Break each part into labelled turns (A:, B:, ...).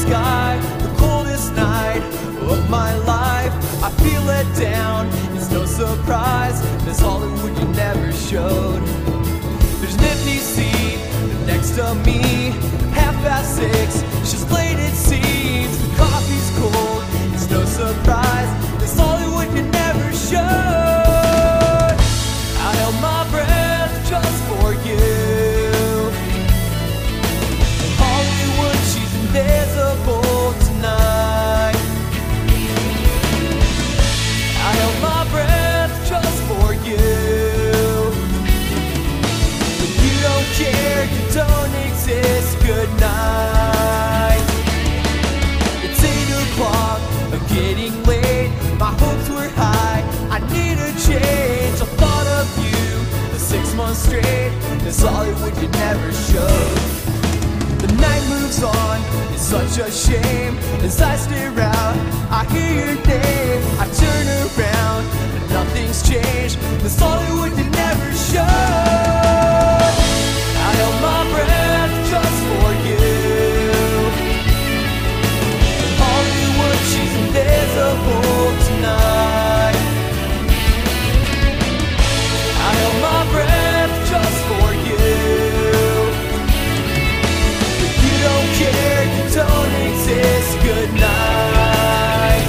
A: sky, the coldest night of my life. I feel let down, it's no surprise, this Hollywood you never showed. There's an empty seat next to me, 6:30, she's late it seems. The coffee's cold, it's no surprise, this Hollywood you never showed. I held my breath just for you. Hollywood, she's invisible tonight. I held my breath just for you. But you don't care, you don't exist. Good night. It's 8 o'clock, I'm getting late. My hopes were high, I need a change. I thought of you for 6 months straight, this Hollywood you never showed. The night moves on, it's such a shame. As I stare out, I hear your name. I turn around, and nothing's changed, this Hollywood you never showed. I held my breath just for you. Hollywood, she's invisible tonight. I held my breath just for you. But you don't care, you don't exist. Good night.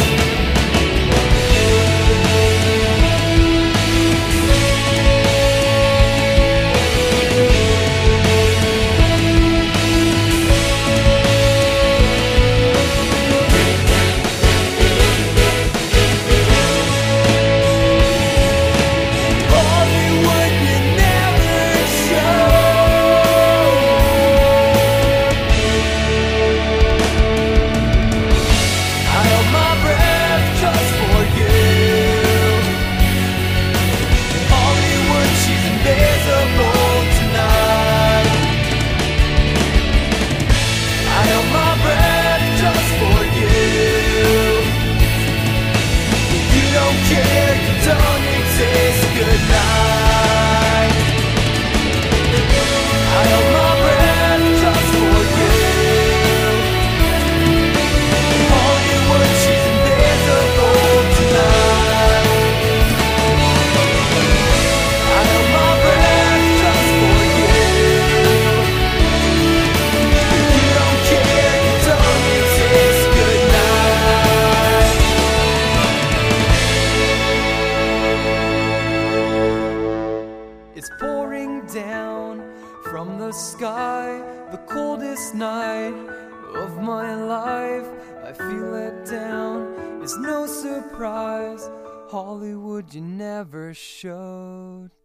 A: It's pouring down from the sky, the coldest night of my life. I feel let down, it's no surprise, Hollywood you never showed.